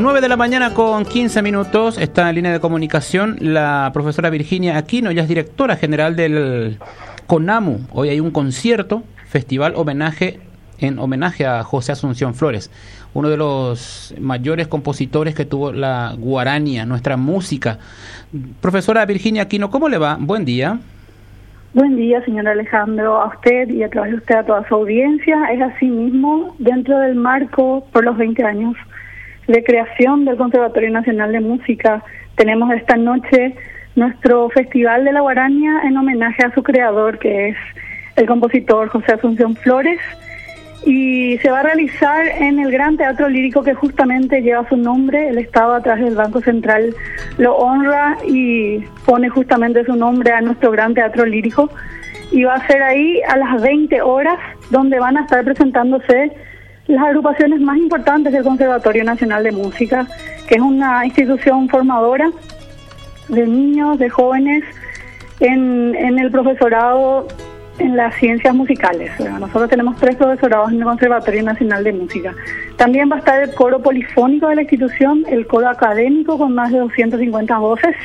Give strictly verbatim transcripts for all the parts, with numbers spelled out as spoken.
nueve de la mañana con quince minutos está en línea de comunicación la profesora Virginia Aquino, ella es directora general del CONAMU. Hoy hay un concierto, festival homenaje en homenaje a José Asunción Flores, uno de los mayores compositores que tuvo la guarania, nuestra música. Profesora Virginia Aquino, ¿cómo le va? Buen día. Buen día, señor Alejandro, a usted y a través de usted a toda su audiencia. Es así mismo, dentro del marco por los veinte años de creación del Conservatorio Nacional de Música, tenemos esta noche nuestro Festival de la Guarania en homenaje a su creador, que es el compositor José Asunción Flores, y se va a realizar en el Gran Teatro Lírico que justamente lleva su nombre. El Estado a través del Banco Central lo honra y pone justamente su nombre a nuestro Gran Teatro Lírico, y va a ser ahí a las veinte horas donde van a estar presentándose las agrupaciones más importantes del Conservatorio Nacional de Música, que es una institución formadora de niños, de jóvenes en, en el profesorado en las ciencias musicales. Nosotros tenemos tres profesorados en el Conservatorio Nacional de Música. También va a estar el coro polifónico de la institución, el coro académico con más de doscientas cincuenta voces.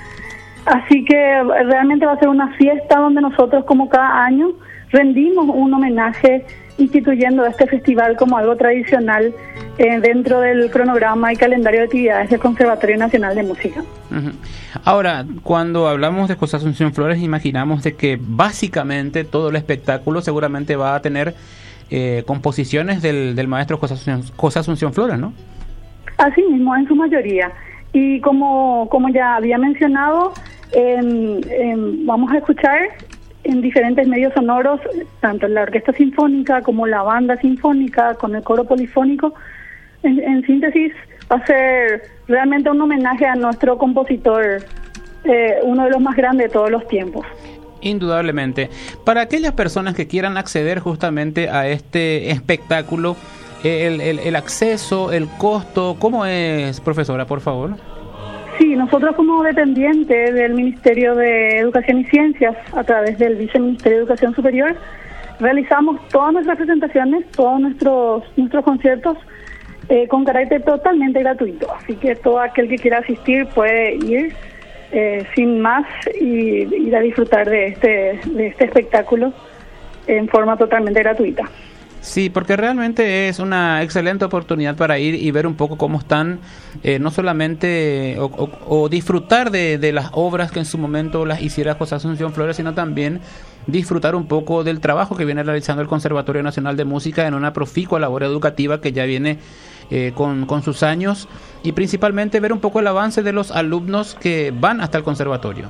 Así que realmente va a ser una fiesta donde nosotros, como cada año, rendimos un homenaje instituyendo este festival como algo tradicional eh, dentro del cronograma y calendario de actividades del Conservatorio Nacional de Música. Uh-huh. Ahora, cuando hablamos de José Asunción Flores, imaginamos de que básicamente todo el espectáculo seguramente va a tener eh, composiciones del, del maestro José Asunción, José Asunción Flores, ¿no? Así mismo, en su mayoría. Y como, como ya había mencionado, eh, eh, vamos a escuchar en diferentes medios sonoros, tanto la orquesta sinfónica como la banda sinfónica, con el coro polifónico. En, en síntesis, va a ser realmente un homenaje a nuestro compositor, eh, uno de los más grandes de todos los tiempos. Indudablemente. Para aquellas personas que quieran acceder justamente a este espectáculo, el, el, el acceso, el costo, ¿cómo es, profesora, por favor? Sí, nosotros como dependiente del Ministerio de Educación y Ciencias, a través del Viceministerio de Educación Superior, realizamos todas nuestras presentaciones, todos nuestros nuestros conciertos eh, con carácter totalmente gratuito. Así que todo aquel que quiera asistir puede ir eh, sin más y ir a disfrutar de este, de este espectáculo en forma totalmente gratuita. Sí, porque realmente es una excelente oportunidad para ir y ver un poco cómo están, eh, no solamente, o, o, o disfrutar de, de las obras que en su momento las hiciera José Asunción Flores, sino también disfrutar un poco del trabajo que viene realizando el Conservatorio Nacional de Música en una proficua labor educativa que ya viene eh, con, con sus años, y principalmente ver un poco el avance de los alumnos que van hasta el conservatorio.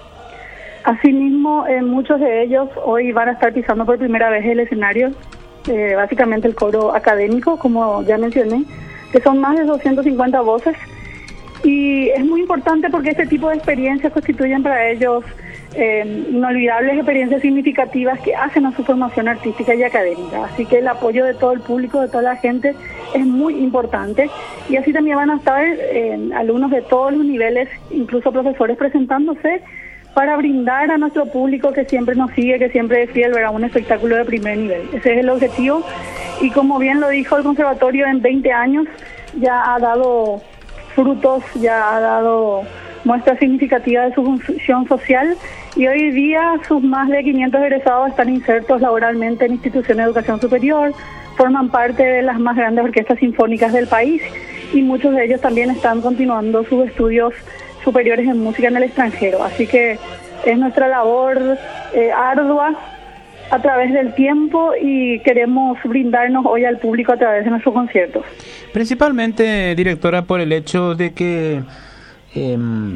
Asimismo, eh, muchos de ellos hoy van a estar pisando por primera vez el escenario. Eh, básicamente el coro académico, como ya mencioné, que son más de doscientas cincuenta voces, y es muy importante porque este tipo de experiencias constituyen para ellos eh, inolvidables experiencias significativas que hacen a su formación artística y académica. Así que el apoyo de todo el público, de toda la gente, es muy importante, y así también van a estar eh, alumnos de todos los niveles, incluso profesores presentándose, para brindar a nuestro público que siempre nos sigue, que siempre es fiel, ¿verdad?, un espectáculo de primer nivel. Ese es el objetivo, y como bien lo dijo el conservatorio, en veinte años ya ha dado frutos, ya ha dado muestras significativas de su función social, y hoy día sus más de quinientos egresados están insertos laboralmente en instituciones de educación superior, forman parte de las más grandes orquestas sinfónicas del país, y muchos de ellos también están continuando sus estudios superiores en música en el extranjero. Así que es nuestra labor eh, ardua a través del tiempo, y queremos brindarnos hoy al público a través de nuestros conciertos. Principalmente, directora, por el hecho de que eh,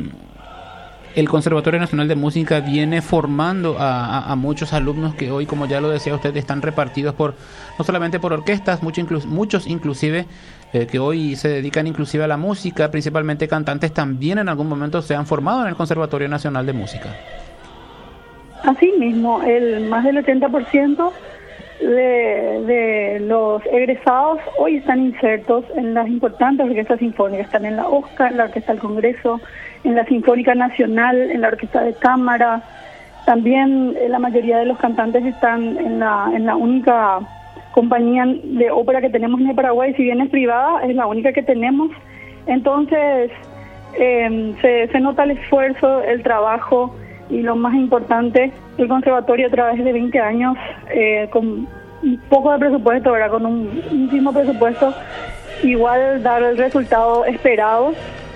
el Conservatorio Nacional de Música viene formando a, a, a muchos alumnos que hoy, como ya lo decía usted, están repartidos por no solamente por orquestas, mucho inclu- muchos inclusive eh, que hoy se dedican inclusive a la música, principalmente cantantes, también en algún momento se han formado en el Conservatorio Nacional de Música. Así mismo, el más del ochenta por ciento de, de los egresados hoy están insertos en las importantes orquestas sinfónicas. Están en la OSCA, en la Orquesta del Congreso, en la Sinfónica Nacional, en la Orquesta de Cámara. También eh, la mayoría de los cantantes están en la, en la única compañía de ópera que tenemos en el Paraguay. Si bien es privada, es la única que tenemos Entonces, eh, se, se nota el esfuerzo, el trabajo y lo más importante, el conservatorio a través de veinte años, eh, con un poco de presupuesto, ¿verdad? Con un ínfimo presupuesto, igual dar el resultado esperado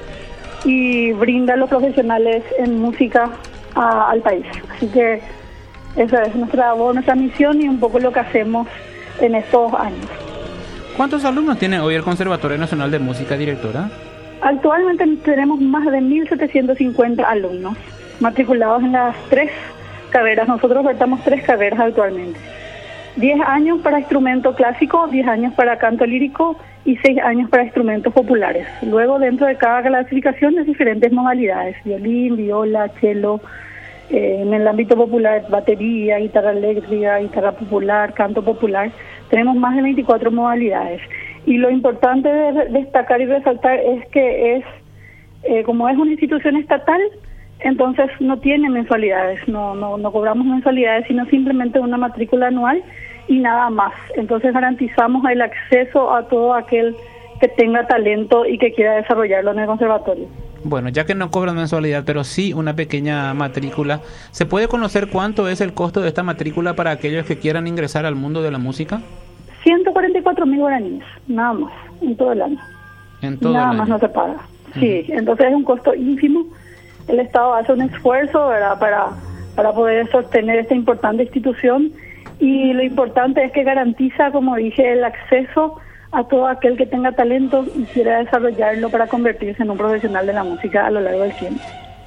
y brinda a los profesionales en música a, al país. Así que esa es nuestra labor, nuestra misión y un poco lo que hacemos en estos años. ¿Cuántos alumnos tiene hoy el Conservatorio Nacional de Música, directora? Actualmente tenemos más de mil setecientos cincuenta alumnos matriculados en las tres carreras. Nosotros ofertamos tres carreras actualmente. diez años para instrumento clásico, diez años para canto lírico y seis años para instrumentos populares. Luego, dentro de cada clasificación, hay diferentes modalidades: violín, viola, cello, eh, en el ámbito popular, batería, guitarra eléctrica, guitarra popular, canto popular. Tenemos más de veinticuatro modalidades. Y lo importante de destacar y resaltar es que es, eh, como es una institución estatal, entonces no tiene mensualidades, no, no, no cobramos mensualidades, sino simplemente una matrícula anual y nada más. Entonces garantizamos el acceso a todo aquel que tenga talento y que quiera desarrollarlo en el conservatorio. Bueno, ya que no cobran mensualidad, pero sí una pequeña matrícula, ¿se puede conocer cuánto es el costo de esta matrícula para aquellos que quieran ingresar al mundo de la música? ciento cuarenta y cuatro mil guaraníes, nada más, en todo el año. En todo nada el más año. No se paga. Uh-huh. Sí, entonces es un costo ínfimo. El Estado hace un esfuerzo, ¿verdad?, para, para poder sostener esta importante institución, y lo importante es que garantiza, como dije, el acceso a todo aquel que tenga talento y quiera desarrollarlo para convertirse en un profesional de la música a lo largo del tiempo.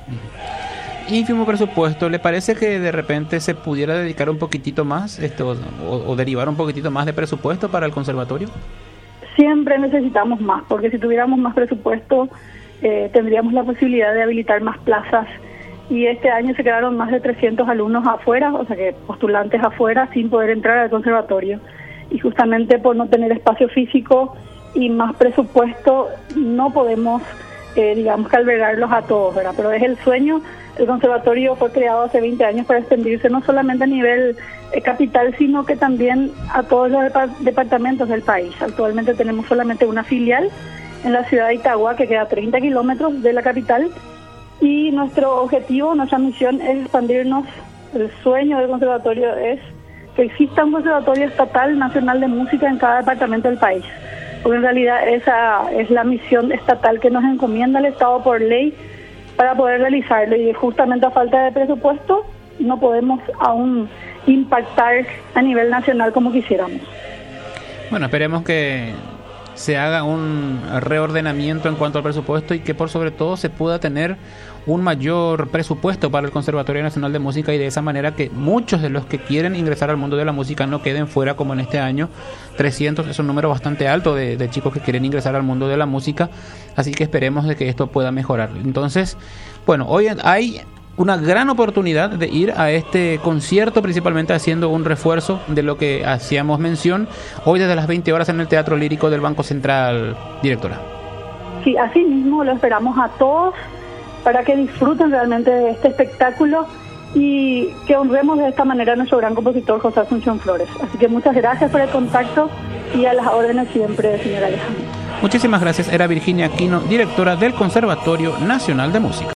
Ínfimo presupuesto, ¿le parece que de repente se pudiera dedicar un poquitito más esto o, o derivar un poquitito más de presupuesto para el conservatorio? Siempre necesitamos más, porque si tuviéramos más presupuesto eh, tendríamos la posibilidad de habilitar más plazas, y este año se quedaron más de trescientos alumnos afuera, o sea que postulantes afuera, sin poder entrar al conservatorio, y justamente por no tener espacio físico y más presupuesto no podemos, eh, digamos, que albergarlos a todos, ¿verdad? Pero es el sueño. El conservatorio fue creado hace veinte años para extendirse no solamente a nivel eh, capital, sino que también a todos los depart- departamentos del país. Actualmente tenemos solamente una filial en la ciudad de Itagua, que queda a treinta kilómetros de la capital, y nuestro objetivo, nuestra misión es expandirnos. El sueño del conservatorio es que exista un conservatorio estatal nacional de música en cada departamento del país, porque en realidad esa es la misión estatal que nos encomienda el Estado por ley para poder realizarlo, y justamente a falta de presupuesto no podemos aún impactar a nivel nacional como quisiéramos. Bueno, esperemos que se haga un reordenamiento en cuanto al presupuesto y que por sobre todo se pueda tener un mayor presupuesto para el Conservatorio Nacional de Música, y de esa manera que muchos de los que quieren ingresar al mundo de la música no queden fuera como en este año. Trescientos es un número bastante alto de, de chicos que quieren ingresar al mundo de la música, así que esperemos de que esto pueda mejorar. Entonces, bueno, hoy hay una gran oportunidad de ir a este concierto, principalmente haciendo un refuerzo de lo que hacíamos mención hoy desde las veinte horas en el Teatro Lírico del Banco Central, directora. Sí, así mismo lo esperamos a todos para que disfruten realmente de este espectáculo y que honremos de esta manera a nuestro gran compositor José Asunción Flores. Así que muchas gracias por el contacto y a las órdenes siempre, señora Alejandra. Muchísimas gracias. Era Virginia Aquino, directora del Conservatorio Nacional de Música.